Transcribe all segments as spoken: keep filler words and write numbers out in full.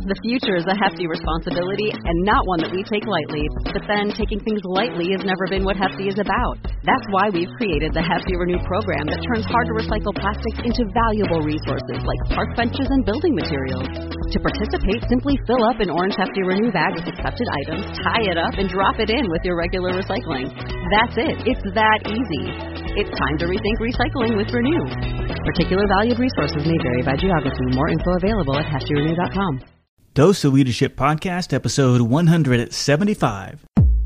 The future is a hefty responsibility and not one that we take lightly. But then, taking things lightly has never been what Hefty is about. That's why we've created the Hefty Renew program that turns hard-to-recycle plastics into valuable resources like park benches and building materials. To participate, simply fill up an orange Hefty Renew bag with accepted items, tie it up, and drop it in with your regular recycling. That's it. It's that easy. It's time to rethink recycling with Renew. Particular valued resources may vary by geography. More info available at hefty renew dot com. Dose of Leadership Podcast, episode one seventy-five.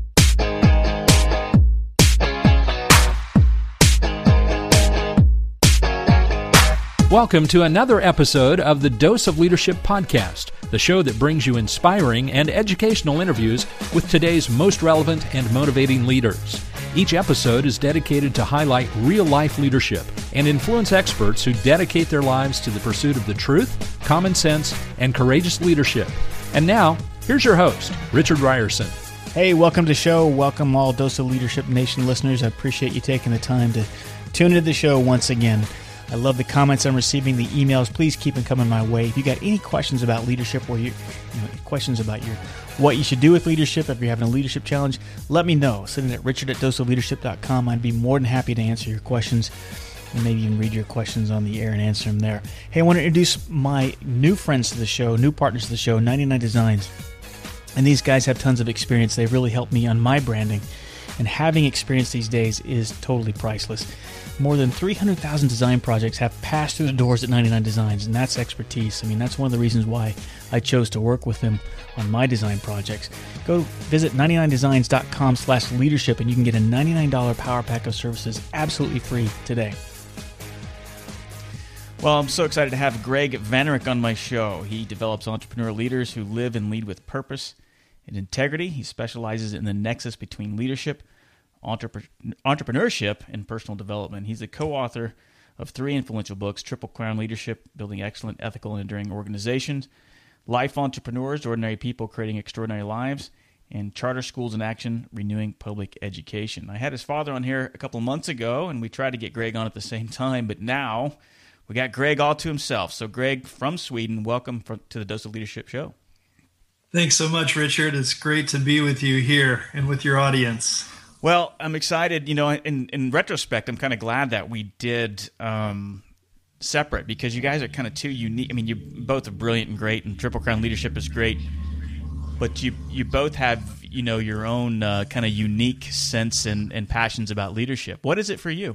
Welcome to another episode of the Dose of Leadership Podcast, the show that brings you inspiring and educational interviews with today's most relevant and motivating leaders. Each episode is dedicated to highlight real-life leadership and influence experts who dedicate their lives to the pursuit of the truth, common sense, and courageous leadership. And now, here's your host, Richard Ryerson. Hey, welcome to the show. Welcome all Dose of Leadership Nation listeners. I appreciate you taking the time to tune into the show once again. I love the comments I'm receiving, the emails. Please keep them coming my way. If you got any questions about leadership or you, you know, questions about your what you should do with leadership, if you're having a leadership challenge, let me know. Send it at richard at dose of leadership dot com. I'd be more than happy to answer your questions and maybe even read your questions on the air and answer them there. Hey, I want to introduce my new friends to the show, new partners to the show, ninety-nine Designs. And these guys have tons of experience. They've really helped me on my branding. And having experience these days is totally priceless. More than three hundred thousand design projects have passed through the doors at ninety-nine Designs, and that's expertise. I mean, that's one of the reasons why I chose to work with them on my design projects. Go visit ninety-nine designs dot com slash leadership, and you can get a ninety-nine dollars power pack of services absolutely free today. Well, I'm so excited to have Greg Vanerick on my show. He develops entrepreneur leaders who live and lead with purpose and integrity. He specializes in the nexus between leadership, Entrepre- entrepreneurship, and personal development. He's a co-author of three influential books: Triple Crown Leadership, Building Excellent, Ethical, and Enduring Organizations; Life Entrepreneurs, Ordinary People Creating Extraordinary Lives; and Charter Schools in Action, Renewing Public Education. I had his father on here a couple of months ago, and we tried to get Greg on at the same time, but now we got Greg all to himself. So Greg, from Sweden, welcome for, to the Dose of Leadership show. Thanks so much, Richard. It's great to be with you here and with your audience. Well, I'm excited. You know, in, in retrospect, I'm kind of glad that we did um, separate, because you guys are kind of two unique. I mean, you both are brilliant and great, and Triple Crown Leadership is great, but you you both have, you know, your own uh, kind of unique sense and, and passions about leadership. What is it for you?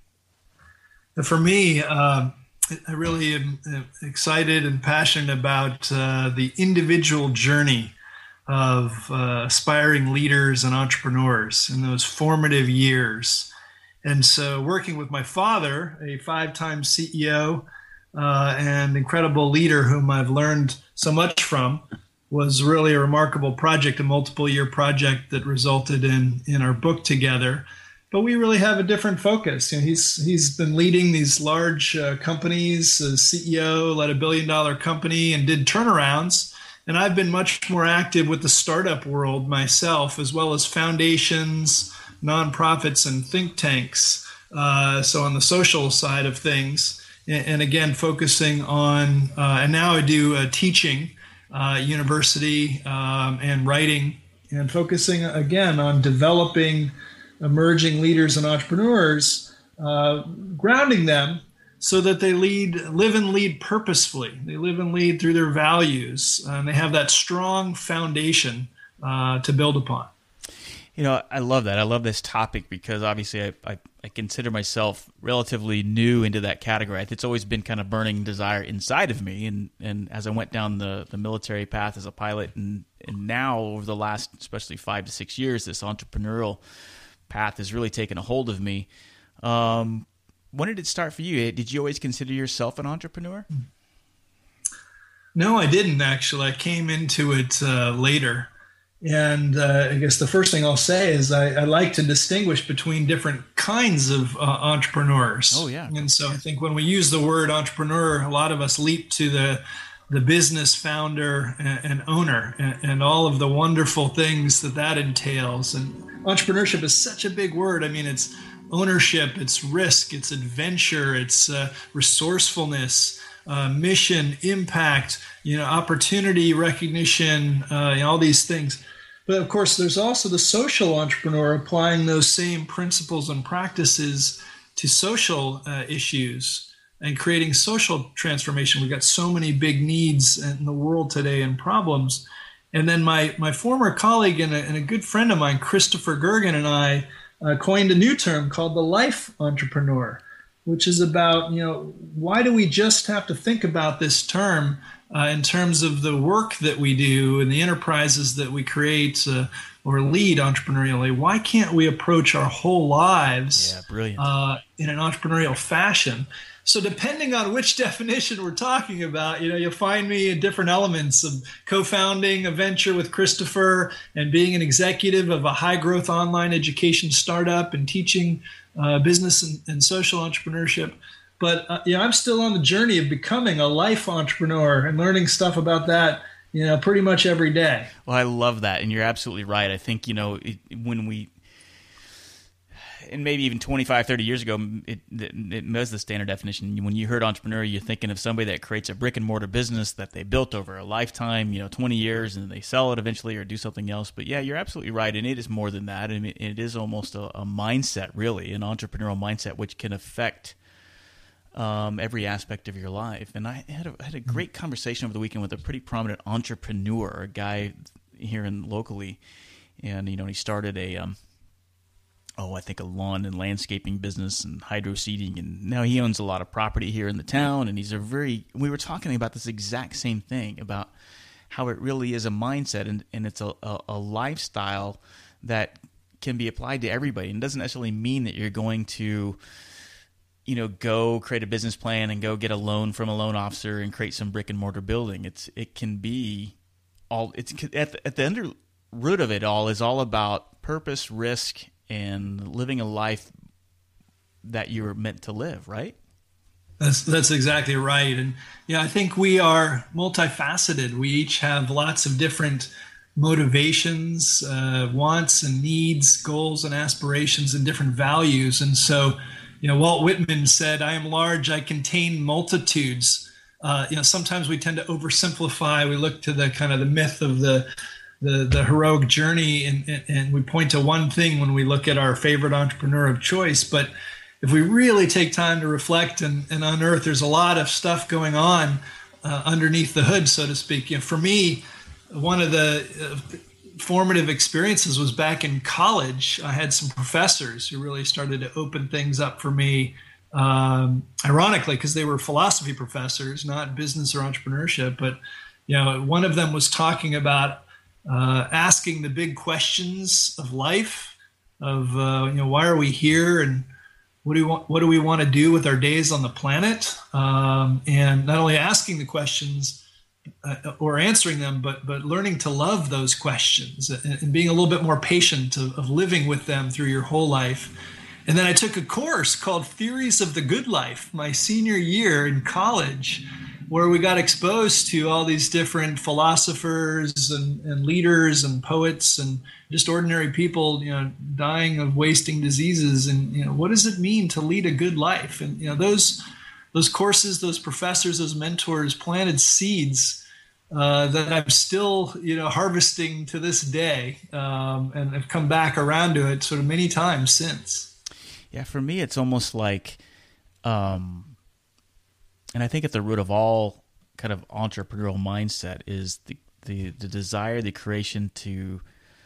For me, uh, I really am excited and passionate about uh, the individual journey of uh, aspiring leaders and entrepreneurs in those formative years. And so working with my father, a five-time C E O uh, and incredible leader whom I've learned so much from, was really a remarkable project, a multiple-year project that resulted in, in our book together. But we really have a different focus. You know, he's he's been leading these large uh, companies, as C E O, led a billion-dollar company, and did turnarounds. And I've been much more active with the startup world myself, as well as foundations, nonprofits, and think tanks. Uh, so on the social side of things, and, and again, focusing on, uh, and now I do uh, teaching, uh, university, um, and writing, and focusing again on developing emerging leaders and entrepreneurs, uh, grounding them so that they lead, live and lead purposefully. They live and lead through their values, and they have that strong foundation uh, to build upon. You know, I love that. I love this topic because obviously I, I, I consider myself relatively new into that category. It's always been kind of burning desire inside of me. And, and as I went down the, the military path as a pilot, and, and now over the last especially five to six years, this entrepreneurial path has really taken a hold of me. Um, when did it start for you? Did you always consider yourself an entrepreneur? No, I didn't actually. I came into it uh, later. And uh, I guess the first thing I'll say is I, I like to distinguish between different kinds of uh, entrepreneurs. Oh, yeah. And so I think when we use the word entrepreneur, a lot of us leap to the the business founder and, and owner and, and all of the wonderful things that that entails. And entrepreneurship is such a big word. I mean, it's ownership, it's risk, it's adventure, it's uh, resourcefulness. uh, mission, impact, you know, opportunity, recognition, uh, you know, all these things. But of course, there's also the social entrepreneur applying those same principles and practices to social uh, issues and creating social transformation. We've got so many big needs in the world today and problems. And then my my former colleague and a, and a good friend of mine, Christopher Gergen, and I uh, coined a new term called the life entrepreneur, which is about, you know, why do we just have to think about this term uh, in terms of the work that we do and the enterprises that we create uh, or lead entrepreneurially? Why can't we approach our whole lives yeah, brilliant. Uh, in an entrepreneurial fashion? So depending on which definition we're talking about, you know, you'll find me in different elements of co-founding a venture with Christopher and being an executive of a high-growth online education startup and teaching uh, business and, and social entrepreneurship. But uh, you know, I'm still on the journey of becoming a life entrepreneur and learning stuff about that, you know, pretty much every day. Well, I love that, and you're absolutely right. I think, you know, it, when we and maybe even twenty-five, thirty years ago, it, it, it was the standard definition. When you heard entrepreneur, you're thinking of somebody that creates a brick and mortar business that they built over a lifetime, you know, twenty years, and they sell it eventually or do something else. But yeah, you're absolutely right. And it is more than that. I mean, it is almost a, a mindset, really, an entrepreneurial mindset, which can affect um, every aspect of your life. And I had a, I had a great conversation over the weekend with a pretty prominent entrepreneur, a guy here in locally. And, you know, he started a, um, oh, I think a lawn and landscaping business and hydro seeding. And now he owns a lot of property here in the town. And he's a very, we were talking about this exact same thing about how it really is a mindset and, and it's a, a, a lifestyle that can be applied to everybody. And it doesn't necessarily mean that you're going to, you know, go create a business plan and go get a loan from a loan officer and create some brick and mortar building. It's, it can be all, it's at the, at the under root of it all is all about purpose, risk, and living a life that you were meant to live, right? That's that's exactly right. And yeah, I think we are multifaceted. We each have lots of different motivations, uh, wants and needs, goals and aspirations, and different values. And so, you know, Walt Whitman said, "I am large, I contain multitudes." Uh, you know, sometimes we tend to oversimplify. We look to the kind of the myth of the the the heroic journey, and, and, and we point to one thing when we look at our favorite entrepreneur of choice. But if we really take time to reflect and, and unearth, there's a lot of stuff going on uh, underneath the hood, so to speak. You know, for me, one of the uh, formative experiences was back in college. I had some professors who really started to open things up for me, um, ironically, because they were philosophy professors, not business or entrepreneurship. But, you know, one of them was talking about Uh, asking the big questions of life, of uh, you know, why are we here, and what do we want? What do we want to do with our days on the planet? Um, and not only asking the questions uh, or answering them, but but learning to love those questions and, and being a little bit more patient of, of living with them through your whole life. And then I took a course called Theories of the Good Life my senior year in college, where we got exposed to all these different philosophers and, and leaders and poets and just ordinary people, you know, dying of wasting diseases. And, you know, what does it mean to lead a good life? And, you know, those those courses, those professors, those mentors planted seeds uh, that I'm still, you know, harvesting to this day, um, and have come back around to it sort of many times since. Yeah, for me, it's almost like, um, and I think at the root of all kind of entrepreneurial mindset is the, the, the desire, the creation to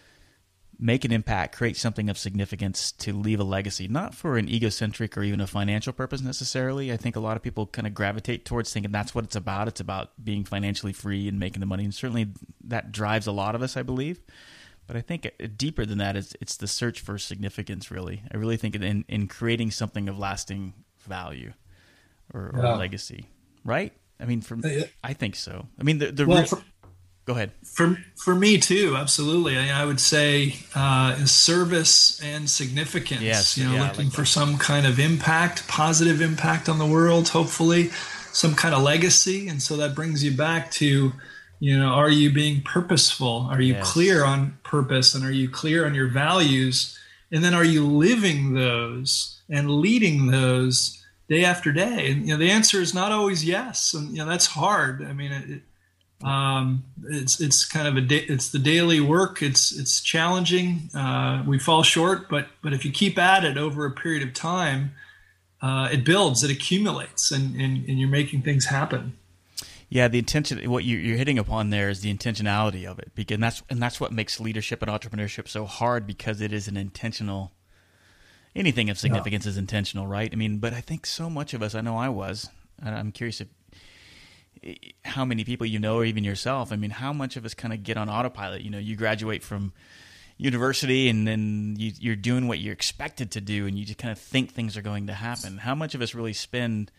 make an impact, create something of significance, to leave a legacy, not for an egocentric or even a financial purpose necessarily. I think a lot of people kind of gravitate towards thinking that's what it's about. It's about being financially free and making the money. And certainly that drives a lot of us, I believe. But I think deeper than that is it's the search for significance, really. I really think in, in creating something of lasting value or, or yeah. legacy, right? I mean, for I think so. I mean, the, the well, real, for, go ahead. For for me too, absolutely. I, I would say uh, service and significance. Yes, you know, yeah, looking like for that. some kind of impact, positive impact on the world. Hopefully, some kind of legacy. And so that brings you back to, you know, are you being purposeful? Are you yes. clear on purpose? And are you clear on your values? And then are you living those and leading those day after day? And, you know, the answer is not always yes. And, you know, that's hard. I mean, it, um, it's, it's kind of a, da- it's the daily work. It's, it's challenging. Uh, we fall short, but, but if you keep at it over a period of time, uh, it builds, it accumulates, and, and, and you're making things happen. Yeah, the intention, what you're hitting upon there is the intentionality of it, because and that's and that's what makes leadership and entrepreneurship so hard, because it is an intentional. Anything of significance yeah. is intentional, right? I mean, but I think so much of us, I know I was, and I'm curious if how many people you know, or even yourself. I mean, how much of us kind of get on autopilot? You know, you graduate from university, and then you, you're doing what you're expected to do, and you just kind of think things are going to happen. How much of us really spend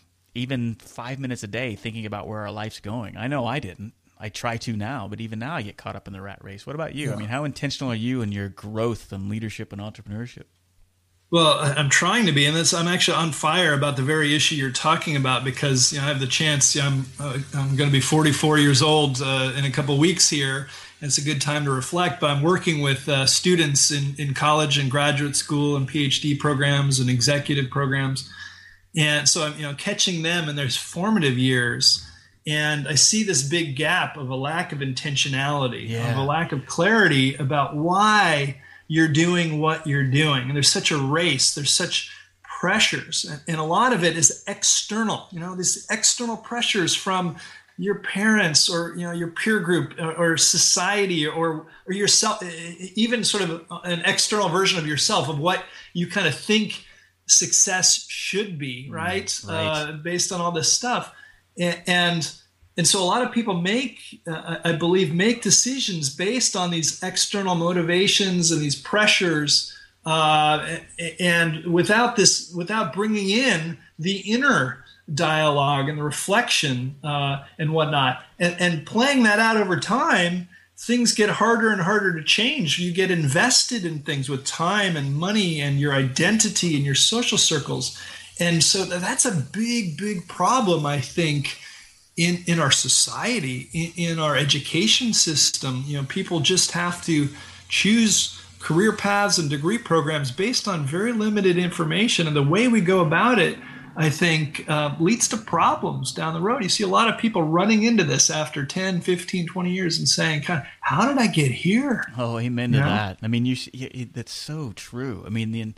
even five minutes a day thinking about where our life's going? I know I didn't. I try to now, but even now I get caught up in the rat race. What about you? Yeah. I mean, how intentional are you in your growth and leadership and entrepreneurship? Well, I'm trying to be, and this, I'm actually on fire about the very issue you're talking about, because you know, I have the chance. You know, I'm uh, I'm going to be forty-four years old uh, in a couple of weeks here, and it's a good time to reflect. But I'm working with uh, students in, in college and graduate school and PhD programs and executive programs. And so I'm, you know, catching them in their formative years, and I see this big gap of a lack of intentionality, yeah. of a lack of clarity about why you're doing what you're doing. And there's such a race, there's such pressures, and, and a lot of it is external. You know, these external pressures from your parents, or you know, your peer group, or, or society, or or yourself, even sort of an external version of yourself, of what you kind of think success should be, right? right. Uh, based on all this stuff. And, and, and so a lot of people make, uh, I believe, make decisions based on these external motivations and these pressures. Uh, and without this, without bringing in the inner dialogue and the reflection uh, and whatnot, and, and playing that out over time, things get harder and harder to change. You get invested in things with time and money and your identity and your social circles. And so that's a big, big problem, I think, in, in our society, in, in our education system. You know, people just have to choose career paths and degree programs based on very limited information. And the way we go about it, I think, uh, leads to problems down the road. You see a lot of people running into this after ten, fifteen, twenty years and saying, kind of, how did I get here? Oh, amen to you know? that. I mean, you, that's so true. I mean, the,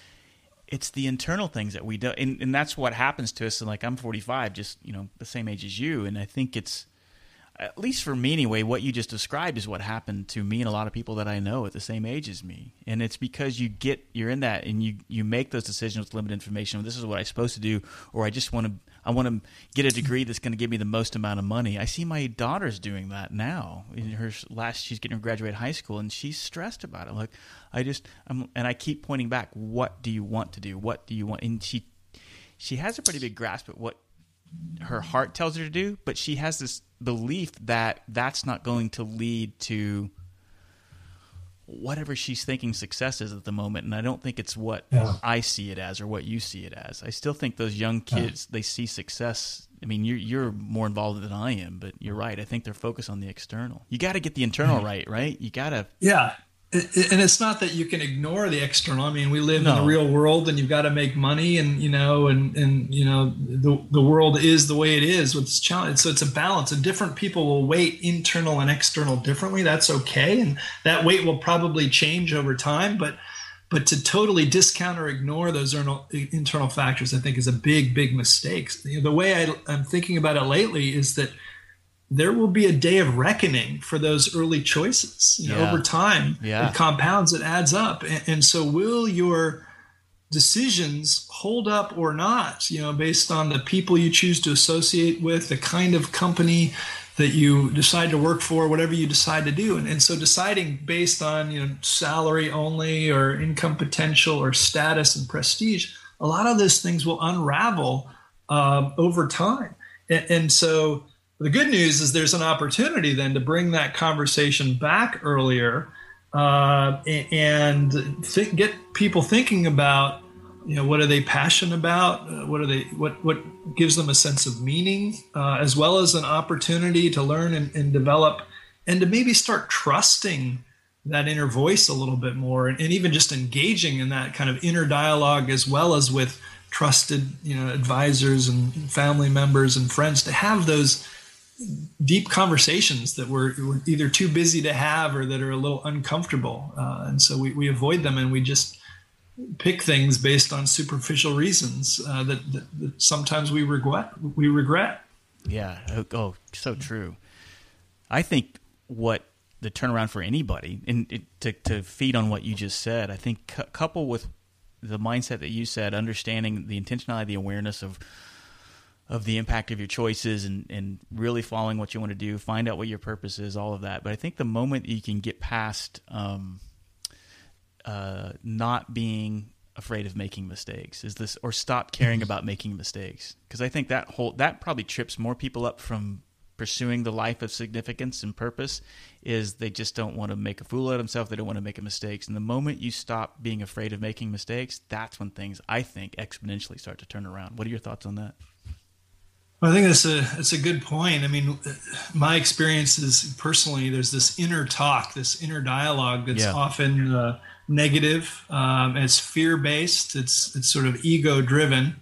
it's the internal things that we do. And, and that's what happens to us. And like, I'm forty-five, just, you know, the same age as you. And I think it's, at least for me anyway, what you just described is what happened to me and a lot of people that I know at the same age as me. And it's because you get, you're in that, and you, you make those decisions with limited information. This is what I'm supposed to do, or I just want to, I want to get a degree that's going to give me the most amount of money. I see my daughter's doing that now. In her last, she's getting to graduate high school, and she's stressed about it. Like, I just, I'm, and I keep pointing back, what do you want to do? What do you want? And she, she has a pretty big grasp at what her heart tells her to do, but she has this belief that that's not going to lead to whatever she's thinking success is at the moment. And I don't think it's what yeah. I see it as or what you see it as. I still think those young kids, yeah. they see success. I mean, you're, you're more involved than I am, but you're right. I think they're focused on the external. You got to get the internal mm-hmm. right, right? You got to. Yeah. And it's not that you can ignore the external. I mean, we live no. in the real world, and you've got to make money, and, you know, and, and, you know, the, the world is the way it is with this challenge. So it's a balance, and different people will weight internal and external differently. That's okay. And that weight will probably change over time, but, but to totally discount or ignore those internal factors, I think is a big, big mistake. The way I, I'm thinking about it lately is that there will be a day of reckoning for those early choices. You know, yeah. over time, yeah. it compounds, it adds up. And, and so will your decisions hold up or not, you know, based on the people you choose to associate with, the kind of company that you decide to work for, whatever you decide to do. And, and so deciding based on, you know, salary only or income potential or status and prestige, a lot of those things will unravel uh, over time. And, and so the good news is there's an opportunity then to bring that conversation back earlier uh, and th- get people thinking about, you know, what are they passionate about? Uh, what are they? What what gives them a sense of meaning, uh, as well as an opportunity to learn and, and develop, and to maybe start trusting that inner voice a little bit more, and, and even just engaging in that kind of inner dialogue, as well as with trusted, you know, advisors and family members and friends to have those deep conversations that we're, we're either too busy to have or that are a little uncomfortable. Uh, and so we, we avoid them, and we just pick things based on superficial reasons uh, that, that, that sometimes we regret. We regret. Yeah. Oh, oh, so true. I think what the turnaround for anybody, and it, to, to feed on what you just said, I think cu- couple with the mindset that you said, understanding the intentionality, the awareness of of the impact of your choices, and, and really following what you want to do, find out what your purpose is, all of that. But I think the moment you can get past um, uh, not being afraid of making mistakes is this, or stop caring about making mistakes. Because I think that whole, that probably trips more people up from pursuing the life of significance and purpose, is they just don't want to make a fool out of themselves. They don't want to make mistakes. And the moment you stop being afraid of making mistakes, that's when things, I think, exponentially start to turn around. What are your thoughts on that? Well, I think that's a that's a good point. I mean, my experience is personally, there's this inner talk, this inner dialogue that's yeah. often uh, negative. Um, it's fear-based. It's it's sort of ego-driven,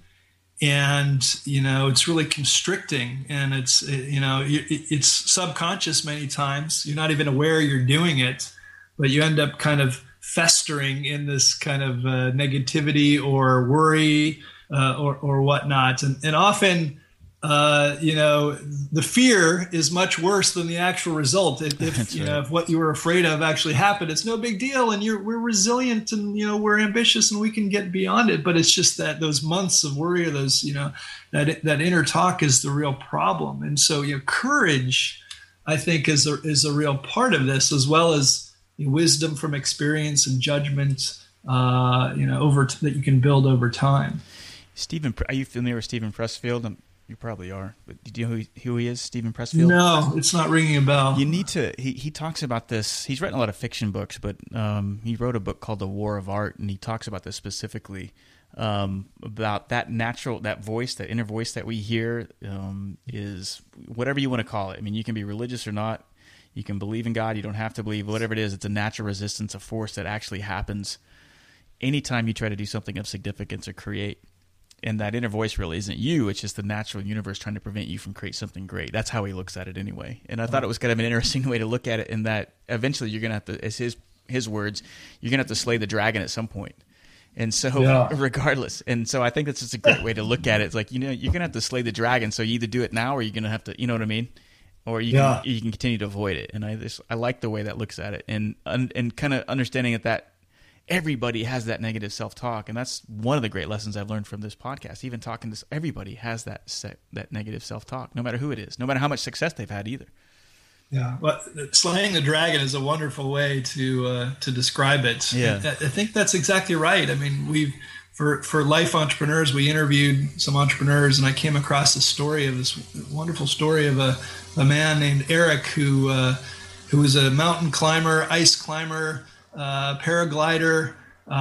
and you know, it's really constricting. And it's it, you know, it, it's subconscious many times. You're not even aware you're doing it, but you end up kind of festering in this kind of uh, negativity or worry uh, or or whatnot, and and often. Uh, you know, the fear is much worse than the actual result. If, if you right. know, if what you were afraid of actually happened, it's no big deal, and you're we're resilient, and you know we're ambitious, and we can get beyond it. But it's just that those months of worry, or those you know that that inner talk is the real problem. And so, you know, courage, I think, is a, is a real part of this, as well as you know, wisdom from experience and judgment. Uh, you know, over t- that you can build over time. Stephen, are you familiar with Stephen Pressfield? I'm- You probably are, but do you know who he, who he is, Stephen Pressfield? No, it's not ringing a bell. You need to, he, he talks about this, he's written a lot of fiction books, but um, he wrote a book called The War of Art, and he talks about this specifically, um, about that natural, that voice, that inner voice that we hear um, is whatever you want to call it. I mean, you can be religious or not, you can believe in God, you don't have to believe, whatever it is, it's a natural resistance, a force that actually happens anytime you try to do something of significance or create. And that inner voice really isn't you. It's just the natural universe trying to prevent you from creating something great. That's how he looks at it anyway. And I thought it was kind of an interesting way to look at it, in that eventually you're going to have to, as his his words, you're going to have to slay the dragon at some point. And so yeah. regardless. And so I think that's just a great way to look at it. It's like, you know, you're going to have to slay the dragon. So you either do it now, or you're going to have to, you know what I mean? Or you, yeah. can, you can continue to avoid it. And I just, I like the way that looks at it. And, and kind of understanding that that, everybody has that negative self-talk, and that's one of the great lessons I've learned from this podcast. Even talking to everybody has that se- that negative self-talk, no matter who it is, no matter how much success they've had either. Yeah, well, slaying the dragon is a wonderful way to uh, to describe it. Yeah, I, I think that's exactly right. I mean, we've for for Life Entrepreneurs, we interviewed some entrepreneurs, and I came across a story of this wonderful story of a, a man named Eric who uh, who was a mountain climber, ice climber. Uh, paraglider,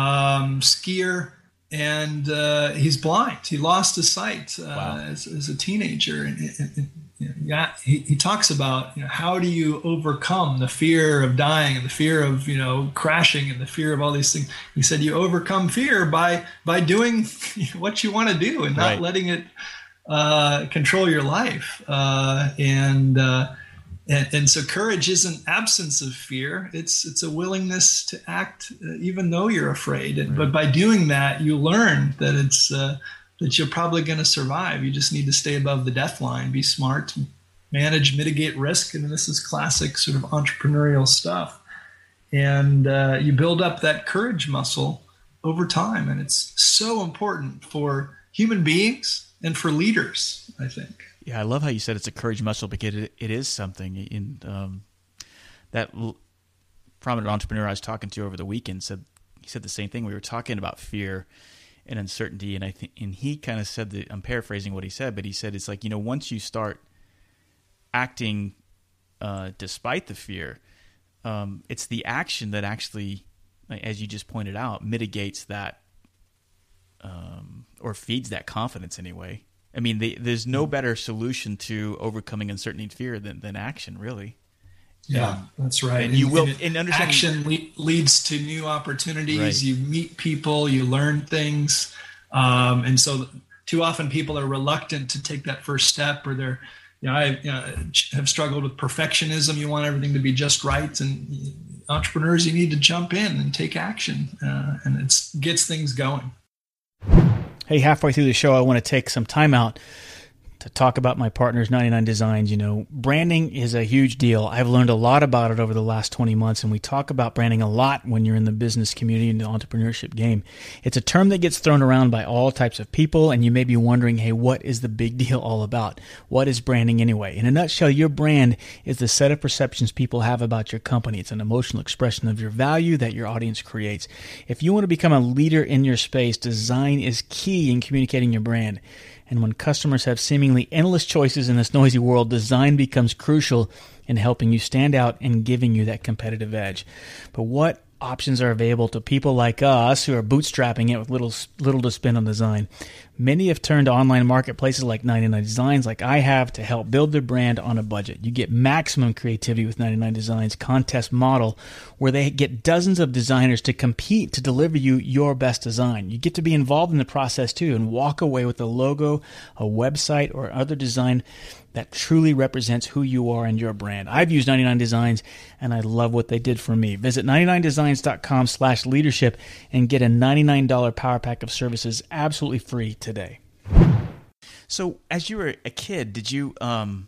um, skier, and uh, he's blind. He lost his sight uh, wow. as, as a teenager. And, and, and, you know, yeah, he, he talks about, you know, how do you overcome the fear of dying and the fear of, you know, crashing and the fear of all these things. He said you overcome fear by by doing what you want to do and not right. letting it uh, control your life. Uh, and uh, And, and so courage isn't absence of fear. It's it's a willingness to act uh, even though you're afraid. And, right. But by doing that, you learn that it's uh, that you're probably going to survive. You just need to stay above the death line, be smart, manage, mitigate risk. And this is classic sort of entrepreneurial stuff. And uh, you build up that courage muscle over time. And it's so important for human beings and for leaders, I think. Yeah, I love how you said it's a courage muscle, because it, it is something. In um, that l- prominent entrepreneur I was talking to over the weekend said he said the same thing. We were talking about fear and uncertainty, and I think and he kind of said that, I'm paraphrasing what he said, but he said it's like, you know, once you start acting uh, despite the fear, um, it's the action that actually, as you just pointed out, mitigates that um, or feeds that confidence anyway. I mean, the, there's no better solution to overcoming uncertainty and fear than, than action, really. Yeah, um, that's right. And you and, will. And and action le- leads to new opportunities. Right. You meet people, you learn things. Um, and so too often people are reluctant to take that first step, or they're, you know, I you know, have struggled with perfectionism. You want everything to be just right. And entrepreneurs, you need to jump in and take action, uh, and it gets things going. Hey, halfway through the show, I want to take some time out to talk about my partners, ninety-nine Designs. You know, branding is a huge deal. I've learned a lot about it over the last twenty months, and we talk about branding a lot when you're in the business community and the entrepreneurship game. It's a term that gets thrown around by all types of people, and you may be wondering, hey, what is the big deal all about? What is branding anyway? In a nutshell, your brand is the set of perceptions people have about your company. It's an emotional expression of your value that your audience creates. If you want to become a leader in your space, design is key in communicating your brand. And when customers have seemingly endless choices in this noisy world, design becomes crucial in helping you stand out and giving you that competitive edge. But what options are available to people like us who are bootstrapping it with little little to spend on design? Many have turned to online marketplaces like ninety-nine Designs, like I have, to help build their brand on a budget. You get maximum creativity with ninety-nine Designs contest model, where they get dozens of designers to compete to deliver you your best design. You get to be involved in the process too and walk away with a logo, a website, or other design that truly represents who you are and your brand. I've used ninety-nine Designs, and I love what they did for me. Visit ninety-nine designs dot com slash leadership and get a ninety-nine dollars power pack of services absolutely free today. So as you were a kid, did you, um,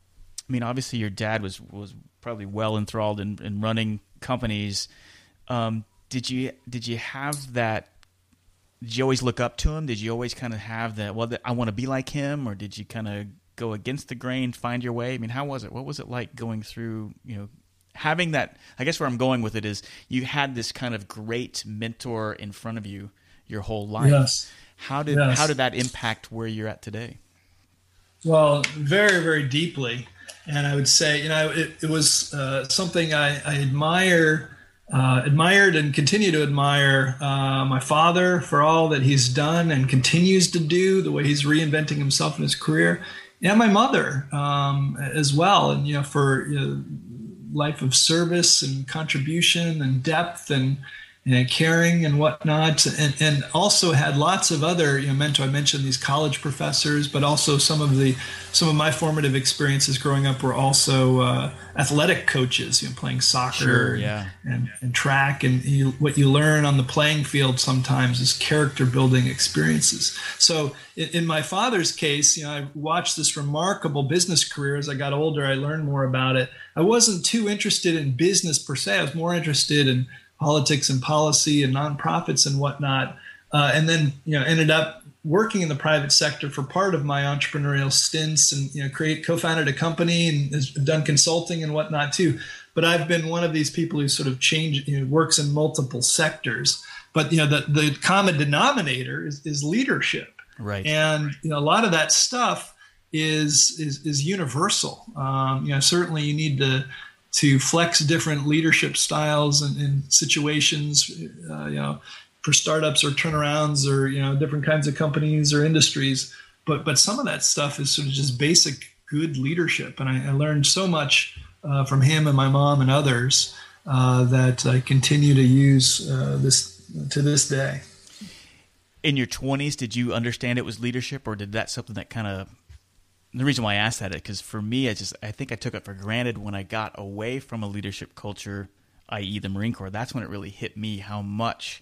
I mean, obviously your dad was, was probably well enthralled in, in running companies. Um, did you, did you have that, did you always look up to him? Did you always kind of have that, well, I want to be like him, or did you kind of go against the grain, find your way? I mean, how was it? What was it like going through, you know, having that? I guess where I'm going with it is you had this kind of great mentor in front of you your whole life. Yes. How did yes. how did that impact where you're at today? Well, very, very deeply. And I would say, you know, it, it was uh, something I, I admire, uh, admired and continue to admire uh, my father for all that he's done and continues to do, the way he's reinventing himself in his career. And my mother um, as well, and you know, for you know, life of service and contribution and depth and, and caring and whatnot, and, and also had lots of other you know mentor. I mentioned these college professors, but also some of the some of my formative experiences growing up were also uh, athletic coaches, you know, playing soccer sure, yeah. and, and, and track, and you, what you learn on the playing field sometimes is character building experiences. So in, in my father's case, you know, I watched this remarkable business career. As I got older, I learned more about it. I wasn't too interested in business per se. I was more interested in politics and policy and nonprofits and whatnot. Uh, and then, you know, ended up working in the private sector for part of my entrepreneurial stints, and, you know, create, co-founded a company and has done consulting and whatnot too. But I've been one of these people who sort of change, you know, works in multiple sectors. But, you know, the, the common denominator is, is leadership. Right. And, you know, a lot of that stuff is, is, is universal. Um, you know, certainly you need to, to flex different leadership styles and, and situations, uh, you know, for startups or turnarounds or, you know, different kinds of companies or industries. But but some of that stuff is sort of just basic good leadership. And I, I learned so much uh, from him and my mom and others uh, that I continue to use uh, this to this day. In your twenties, did you understand it was leadership, or did that something that kind of, the reason why I asked that is because for me, I just I think I took it for granted when I got away from a leadership culture, that is the Marine Corps. That's when it really hit me how much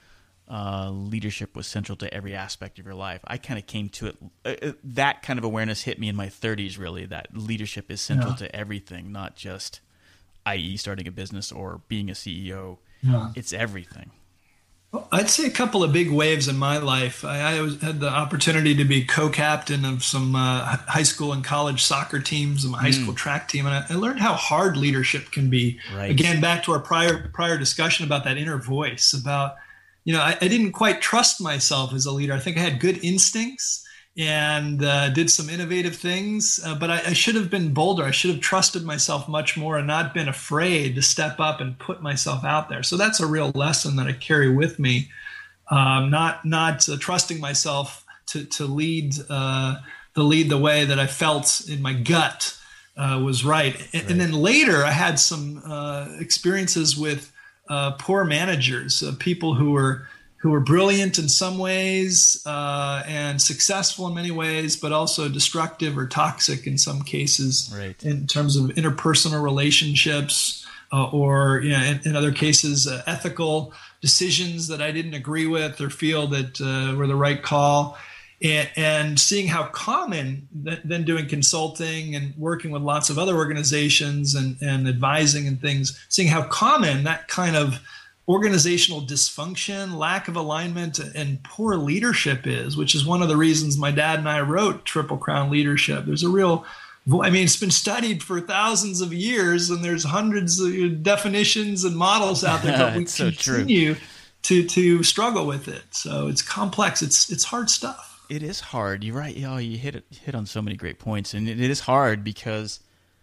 uh, leadership was central to every aspect of your life. I kind of came to it, uh, that kind of awareness hit me in my thirties, really, that leadership is central yeah. to everything, not just, that is starting a business or being a C E O. Yeah. It's everything. Well, I'd say a couple of big waves in my life. I, I was, had the opportunity to be co-captain of some uh, high school and college soccer teams and my high mm. school track team, and I, I learned how hard leadership can be. Right. Again, back to our prior prior discussion about that inner voice, about, you know, I, I didn't quite trust myself as a leader. I think I had good instincts and uh, did some innovative things, uh, but I, I should have been bolder. I should have trusted myself much more and not been afraid to step up and put myself out there. So that's a real lesson that I carry with me. Um, not not uh, trusting myself to to lead uh, the lead the way that I felt in my gut uh, was right. And, right. And then later, I had some uh, experiences with uh, poor managers, uh, people who were who are brilliant in some ways uh, and successful in many ways, but also destructive or toxic in some cases, right, in terms of interpersonal relationships, uh, or you know, in, in other cases, uh, ethical decisions that I didn't agree with or feel that uh, were the right call. And, and seeing how common, then doing consulting and working with lots of other organizations and, and advising and things, seeing how common that kind of organizational dysfunction, lack of alignment, and poor leadership is, which is one of the reasons my dad and I wrote Triple Crown Leadership. There's a real, I mean, it's been studied for thousands of years, and there's hundreds of definitions and models out there, but we so continue to to struggle with it. So it's complex. It's it's hard stuff. It is hard. You're right. You know, you hit it, hit on so many great points, and it, it is hard because.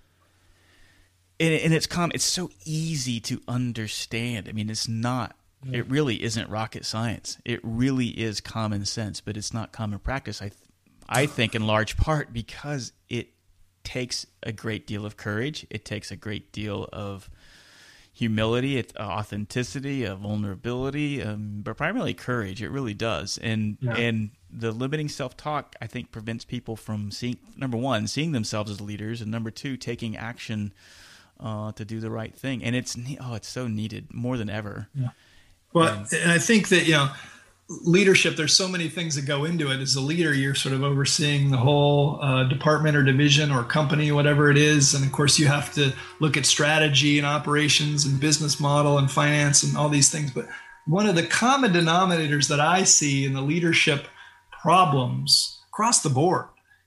And it's com- It's so easy to understand. I mean, it's not. Yeah. It really isn't rocket science. It really is common sense, but it's not common practice. I, th- I think in large part because it takes a great deal of courage. It takes a great deal of humility, it, uh, authenticity, uh, vulnerability, um, but primarily courage. It really does. And yeah. and the limiting self-talk, I think, prevents people from seeing, number one, seeing themselves as leaders, and number two, taking action. Uh, to do the right thing, and it's oh, it's so needed more than ever. Yeah. Well, and, and I think that you know, leadership. There's so many things that go into it. As a leader, you're sort of overseeing the whole uh, department or division or company, whatever it is, and of course, you have to look at strategy and operations and business model and finance and all these things. But one of the common denominators that I see in the leadership problems across the board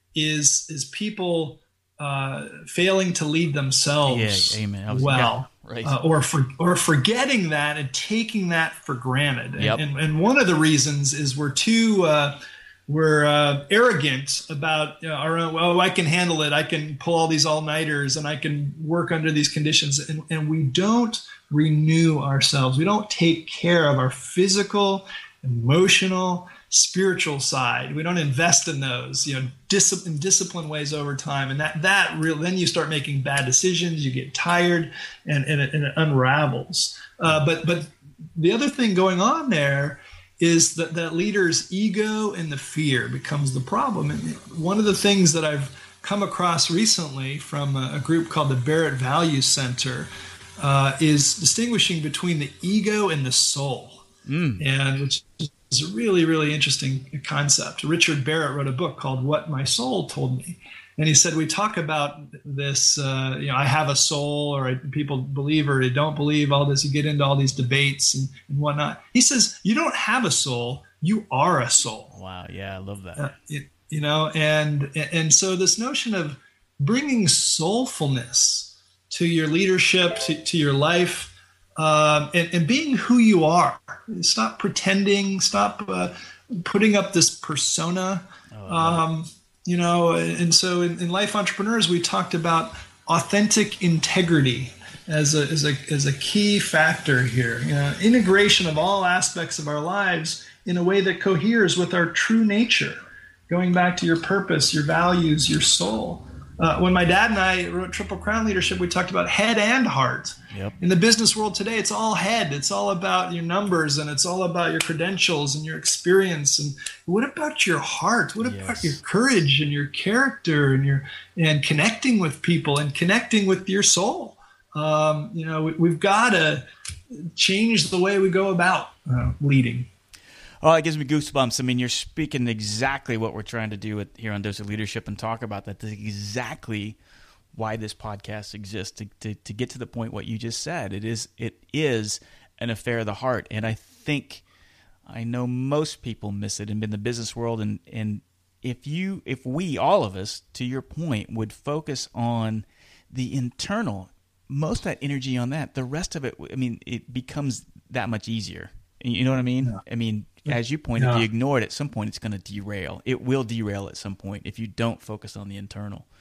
is is people. Uh, failing to lead themselves yeah, amen. I was, well, yeah, right. uh, or for, or forgetting that and taking that for granted. Yep. And, and, and one of the reasons is we're too uh, we're uh, arrogant about you know, our own. Well, I can handle it. I can pull all these all-nighters, and I can work under these conditions. And, and we don't renew ourselves. We don't take care of our physical, emotional, spiritual side. We don't invest in those, you know, dis- in disciplined ways over time. And that, that real, then you start making bad decisions, you get tired, and, and, it, and it unravels. Uh, but, but the other thing going on there is that that leader's ego and the fear becomes the problem. And one of the things that I've come across recently from a, a group called the Barrett Value Center uh, is distinguishing between the ego and the soul. Mm. And which is a really, really interesting concept. Richard Barrett wrote a book called What My Soul Told Me. And he said, we talk about this, uh, you know, I have a soul, or I, people believe or they don't believe, all this. You get into all these debates and, and whatnot. He says, you don't have a soul, you are a soul. Wow, yeah, I love that. Uh, it, you know, and and so this notion of bringing soulfulness to your leadership, to, to your life, Um, and, and being who you are. Stop pretending. Stop uh, putting up this persona. Oh, um, you know, and so in, in Life Entrepreneurs, we talked about authentic integrity as a as a as a key factor here. You know, integration of all aspects of our lives in a way that coheres with our true nature. Going back to your purpose, your values, your soul. Uh, when my dad and I wrote Triple Crown Leadership, we talked about head and heart. Yep. In the business world today, it's all head. It's all about your numbers, and it's all about your credentials and your experience. And what about your heart? What yes. about your courage and your character and your and connecting with people and connecting with your soul? Um, you know, we, we've got to change the way we go about uh, leading. Oh, it gives me goosebumps. I mean, you're speaking exactly what we're trying to do with, here on Dose of Leadership and talk about that. That's exactly why this podcast exists, to, to, to get to the point what you just said. It is it is an affair of the heart. And I think, I know most people miss it in the business world. And, and if you, if we, all of us, to your point, would focus on the internal, most of that energy on that, the rest of it, I mean, it becomes that much easier. You know what I mean? Yeah. I mean, as you pointed, yeah. if you ignore it, at some point it's going to derail. It will derail at some point if you don't focus on the internal.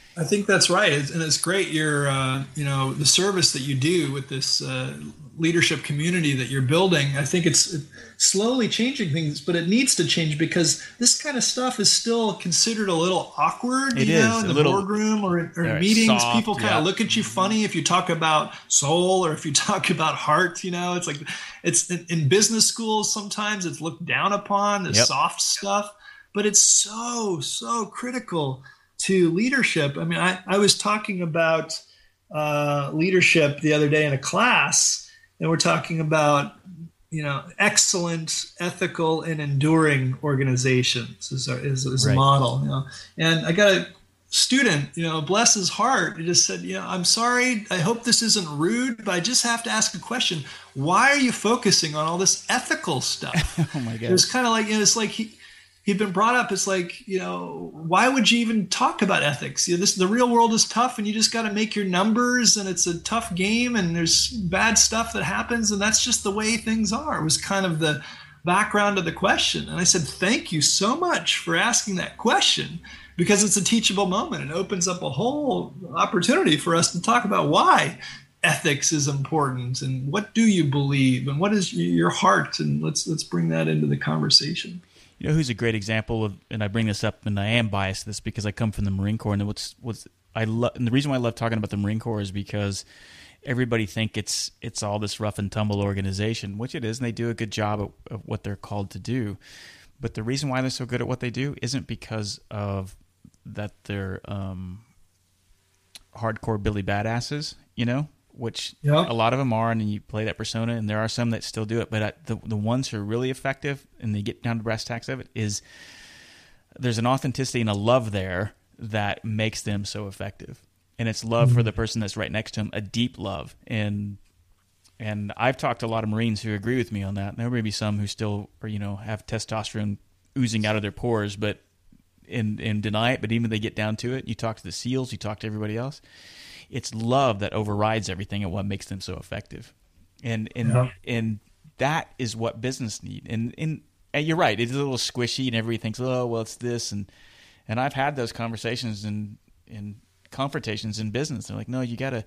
I think that's right, and it's great. Your, uh, you know, the service that you do with this uh, leadership community that you're building. I think it's slowly changing things, but it needs to change because this kind of stuff is still considered a little awkward. It you is, know, in a the little, boardroom or in, or in right, meetings. soft, People kind of yeah. look at you funny if you talk about soul or if you talk about heart. You know, it's like it's in, in business schools. Sometimes it's looked down upon, the Yep. soft stuff, but it's so so critical to leadership. I mean, I, I was talking about uh, leadership the other day in a class, and we're talking about, you know, excellent, ethical, and enduring organizations is, our, is, is Right. a model. You know, and I got a student, you know, bless his heart, he just said, you know, I'm sorry, I hope this isn't rude, but I just have to ask a question. Why are you focusing on all this ethical stuff? Oh my God. It was kind of like, you know, it's like he, he'd been brought up. It's like, you know, why would you even talk about ethics? You know, this, the real world is tough and you just got to make your numbers and it's a tough game and there's bad stuff that happens. And that's just the way things are. It was kind of the background of the question. And I said, thank you so much for asking that question, because it's a teachable moment. It opens up a whole opportunity for us to talk about why ethics is important and what do you believe and what is your heart, and let's let's bring that into the conversation. You know who's a great example of, and I bring this up, and I am biased to this because I come from the Marine Corps, and what's what's I love, and the reason why I love talking about the Marine Corps is because everybody think it's it's all this rough and tumble organization, which it is, and they do a good job of, of what they're called to do. But the reason why they're so good at what they do isn't because of that they're um, hardcore Billy Badasses, you know, which Yep. a lot of them are, and you play that persona, and there are some that still do it. But the the ones who are really effective, and they get down to brass tacks of it, is there's an authenticity and a love there that makes them so effective. And it's love mm-hmm. for the person that's right next to them, a deep love. And and I've talked to a lot of Marines who agree with me on that. There may be some who still, or, you know, have testosterone oozing out of their pores, but and, and deny it. But even when they get down to it, you talk to the SEALs, you talk to everybody else, it's love that overrides everything and what makes them so effective. And and yeah. and that is what business need. And, and and you're right, it's a little squishy and everybody thinks, oh, well, it's this. And and I've had those conversations and in confrontations in business. They're like, no, you got to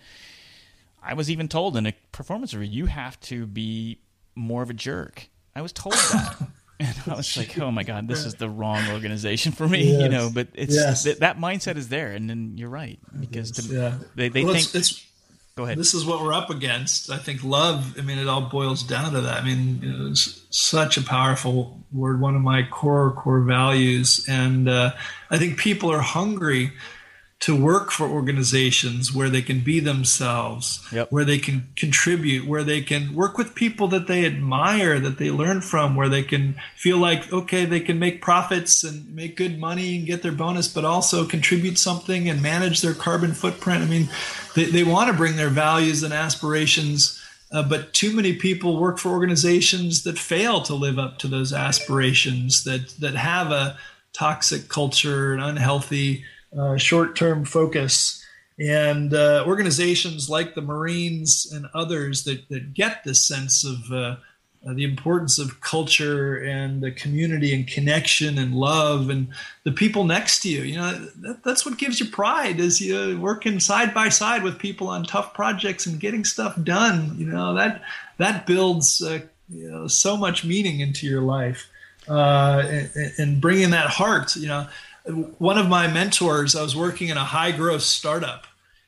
– I was even told in a performance review, you have to be more of a jerk. I was told that. And I was like, oh, my God, this is the wrong organization for me, yes. you know. But it's yes. th- that mindset is there, and then you're right. Because to, yeah. they, they well, think – it's, go ahead. This is what we're up against. I think love, I mean, it all boils down to that. I mean, you know, it's such a powerful word, one of my core, core values. And uh, I think people are hungry to work for organizations where they can be themselves, yep. where they can contribute, where they can work with people that they admire, that they learn from, where they can feel like, okay, they can make profits and make good money and get their bonus, but also contribute something and manage their carbon footprint. I mean, they, they want to bring their values and aspirations, uh, but too many people work for organizations that fail to live up to those aspirations, that, that have a toxic culture, an unhealthy Uh, short-term focus. And uh, organizations like the Marines and others that, that get this sense of uh, uh, the importance of culture and the community and connection and love and the people next to you, you know, that, that's what gives you pride, is you working side by side with people on tough projects and getting stuff done. You know, that that builds uh, you know, so much meaning into your life, uh, and, and bringing that heart, you know. One of my mentors, I was working in a high growth startup,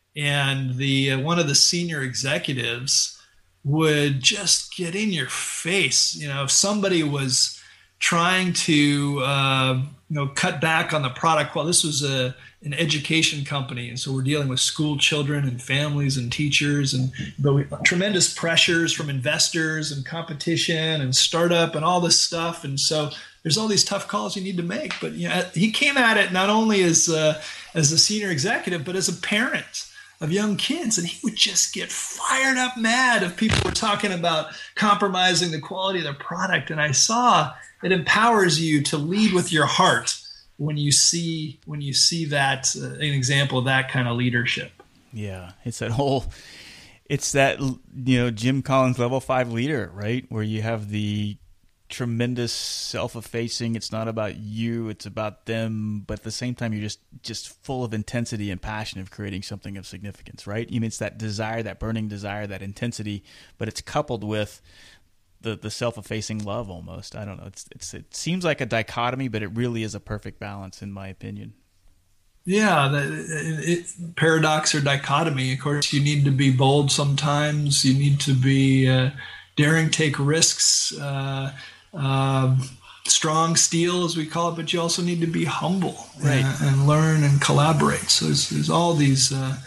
and the uh, one of the senior executives would just get in your face. You know, if somebody was trying to, uh, you know, cut back on the product, well, this was a, an education company. And so we're dealing with school children and families and teachers, and but we, tremendous pressures from investors and competition and startup and all this stuff. And so there's all these tough calls you need to make. But you know, he came at it not only as uh, as a senior executive, but as a parent of young kids, and he would just get fired up mad if people were talking about compromising the quality of their product. And I saw it empowers you to lead with your heart when you see when you see that uh, an example of that kind of leadership. Yeah, it's that whole, it's that, you know, Jim Collins level five leader, right? Where you have the tremendous self-effacing. It's not about you, it's about them, but at the same time you're just just full of intensity and passion of creating something of significance, right? You mean, it's that desire, that burning desire, that intensity, but it's coupled with the the self-effacing love almost. I don't know. It's it's it seems like a dichotomy, but it really is a perfect balance in my opinion. Yeah, the, it, paradox or dichotomy. Of course, you need to be bold sometimes. You need to be uh, daring, take risks, uh, uh, strong steel, as we call it. But you also need to be humble, right, and, and learn and collaborate. So there's, there's all these uh,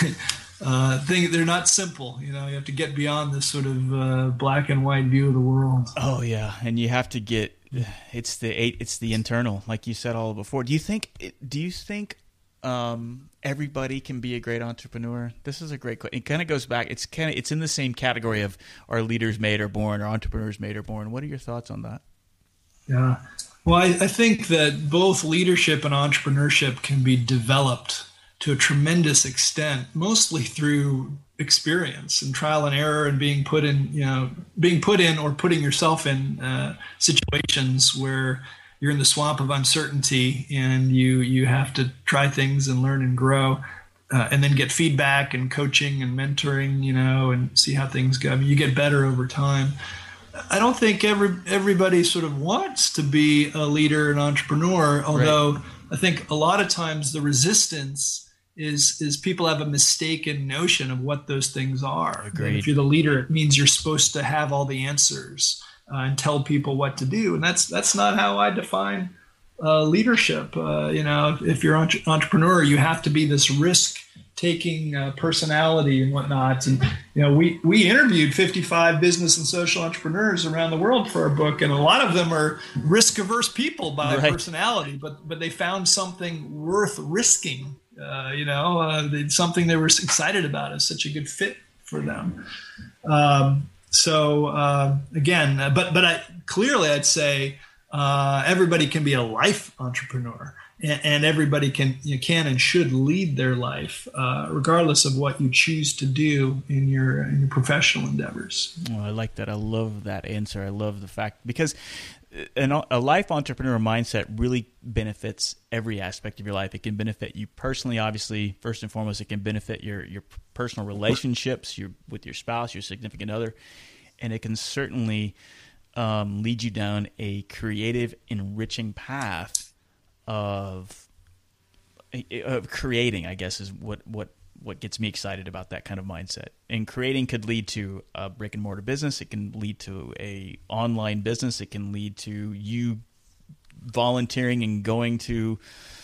uh, things. They're not simple. You know, you have to get beyond this sort of uh, black and white view of the world. Oh yeah, and you have to get. It's the eight. It's the internal, like you said all before. Do you think? Do you think? Um, everybody can be a great entrepreneur? This is a great question. It kind of goes back. It's kind of it's in the same category of are leaders made or born, or entrepreneurs made or born. What are your thoughts on that? Yeah, well, I, I think that both leadership and entrepreneurship can be developed to a tremendous extent, mostly through experience and trial and error, and being put in, you know, being put in or putting yourself in uh, situations where you're in the swamp of uncertainty, and you you have to try things and learn and grow, uh, and then get feedback and coaching and mentoring, you know, and see how things go. I mean, you get better over time. I don't think every everybody sort of wants to be a leader, an entrepreneur, although right. I think a lot of times the resistance is is people have a mistaken notion of what those things are. Agreed. If you're the leader, it means you're supposed to have all the answers. Uh, and tell people what to do, and that's that's not how I define uh, leadership. Uh, you know, if you're an entre- entrepreneur, you have to be this risk-taking uh, personality and whatnot. And you know, we we interviewed fifty-five business and social entrepreneurs around the world for our book, and a lot of them are risk-averse people by right. personality, but but they found something worth risking. Uh, you know, uh, they, something they were excited about is such a good fit for them. Um, So uh, again, uh, but but I clearly I'd say uh, everybody can be a life entrepreneur, and, and everybody can you can and should lead their life, uh, regardless of what you choose to do in your in your professional endeavors. Oh, I like that. I love that answer. I love the fact because an, a life entrepreneur mindset really benefits every aspect of your life. It can benefit you personally, obviously. First and foremost, it can benefit your your personal relationships, your with your spouse, your significant other, and it can certainly um, lead you down a creative, enriching path of of creating. I guess is what what what gets me excited about that kind of mindset. And creating could lead to a brick and mortar business. It can lead to a online business. It can lead to you volunteering and going to,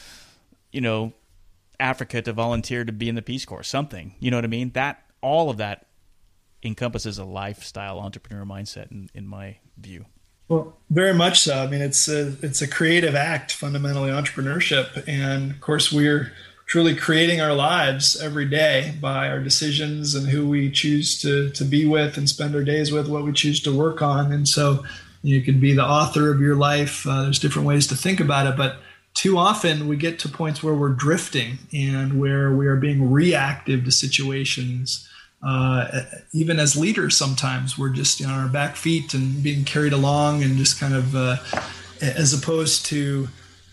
you know, Africa to volunteer to be in the Peace Corps, something, you know what I mean? That, all of that encompasses a lifestyle entrepreneur mindset in, in my view. Well, very much so. I mean, it's a, it's a creative act, fundamentally, entrepreneurship. And of course, we're truly creating our lives every day by our decisions and who we choose to, to be with and spend our days with, what we choose to work on. And so you can be the author of your life. Uh, there's different ways to think about it, but too often we get to points where we're drifting and where we are being reactive to situations. Uh, even as leaders, sometimes we're just, you know, on our back feet and being carried along, and just kind of, uh, as opposed to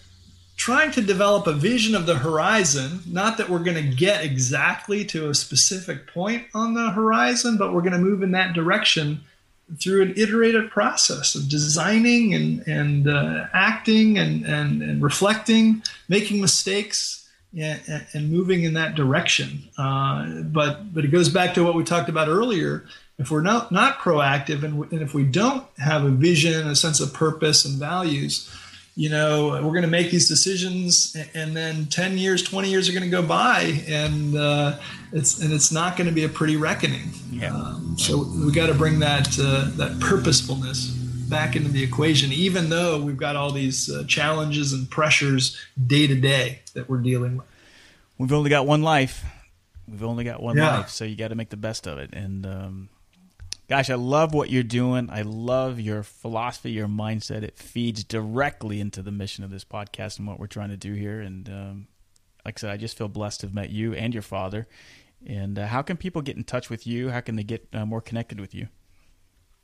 trying to develop a vision of the horizon. Not that we're going to get exactly to a specific point on the horizon, but we're going to move in that direction through an iterative process of designing and, and uh, acting and, and, and reflecting, making mistakes, and, and moving in that direction. Uh, but but it goes back to what we talked about earlier. If we're not, not proactive, and, and if we don't have a vision, a sense of purpose and values, you know, we're going to make these decisions, and then ten years, twenty years are going to go by, and uh, it's and it's not going to be a pretty reckoning. Yeah. Um, so we got to bring that uh, that purposefulness back into the equation, even though we've got all these uh, challenges and pressures day to day that we're dealing with. We've only got one life. We've only got one yeah. life, so you got to make the best of it. And um, gosh, I love what you're doing. I love your philosophy, your mindset. It feeds directly into the mission of this podcast and what we're trying to do here. And um, like I said, I just feel blessed to have met you and your father. And uh, how can people get in touch with you? How can they get uh, more connected with you?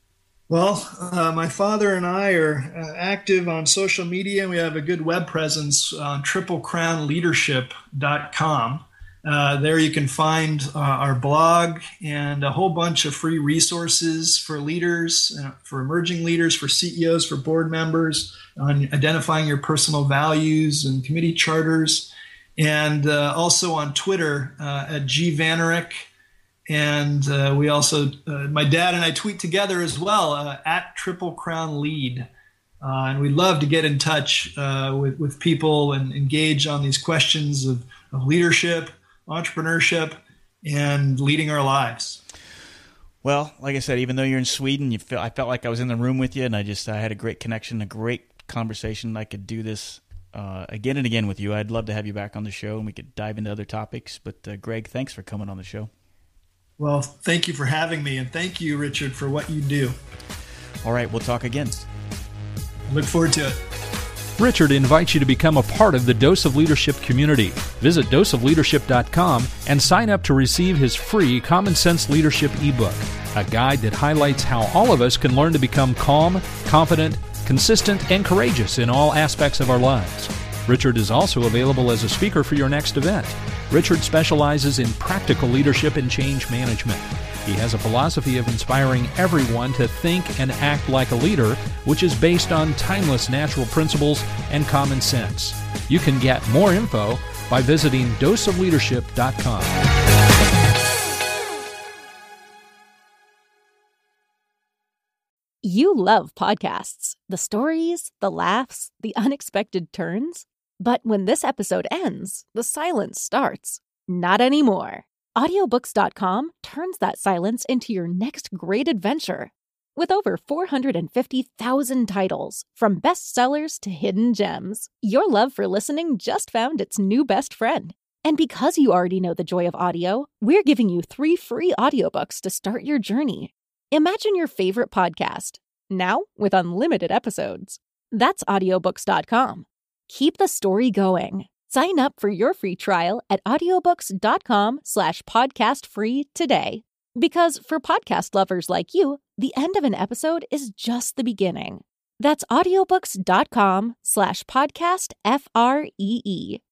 Well, uh, my father and I are uh, active on social media. We have a good web presence on triple crown leadership dot com. Uh, there you can find uh, our blog and a whole bunch of free resources for leaders, uh, for emerging leaders, for C E Os, for board members, on identifying your personal values and committee charters. And uh, also on Twitter uh, at G Vanerick. And uh, we also, uh, my dad and I tweet together as well uh, at Triple Crown Lead. Uh, and we love to get in touch uh, with, with people and engage on these questions of, of leadership, entrepreneurship, and leading our lives. Well, like I said, even though you're in Sweden, you feel, I felt like I was in the room with you, and I just I had a great connection, a great conversation. I could do this uh, again and again with you. I'd love to have you back on the show, and we could dive into other topics. But uh, Greg, thanks for coming on the show. Well, thank you for having me, and thank you, Richard, for what you do. All right, we'll talk again. Look forward to it. Richard invites you to become a part of the Dose of Leadership community. Visit dose of leadership dot com and sign up to receive his free Common Sense Leadership ebook, a guide that highlights how all of us can learn to become calm, confident, consistent, and courageous in all aspects of our lives. Richard is also available as a speaker for your next event. Richard specializes in practical leadership and change management. He has a philosophy of inspiring everyone to think and act like a leader, which is based on timeless natural principles and common sense. You can get more info by visiting dose of leadership dot com. You love podcasts, the stories, the laughs, the unexpected turns. But when this episode ends, the silence starts. Not anymore. audiobooks dot com turns that silence into your next great adventure. With over four hundred fifty thousand titles, from bestsellers to hidden gems, your love for listening just found its new best friend. And because you already know the joy of audio, we're giving you three free audiobooks to start your journey. Imagine your favorite podcast, now with unlimited episodes. That's audiobooks dot com. Keep the story going. Sign up for your free trial at audiobooks dot com slash podcast free today. Because for podcast lovers like you, the end of an episode is just the beginning. That's audiobooks dot com slash podcast F R E E.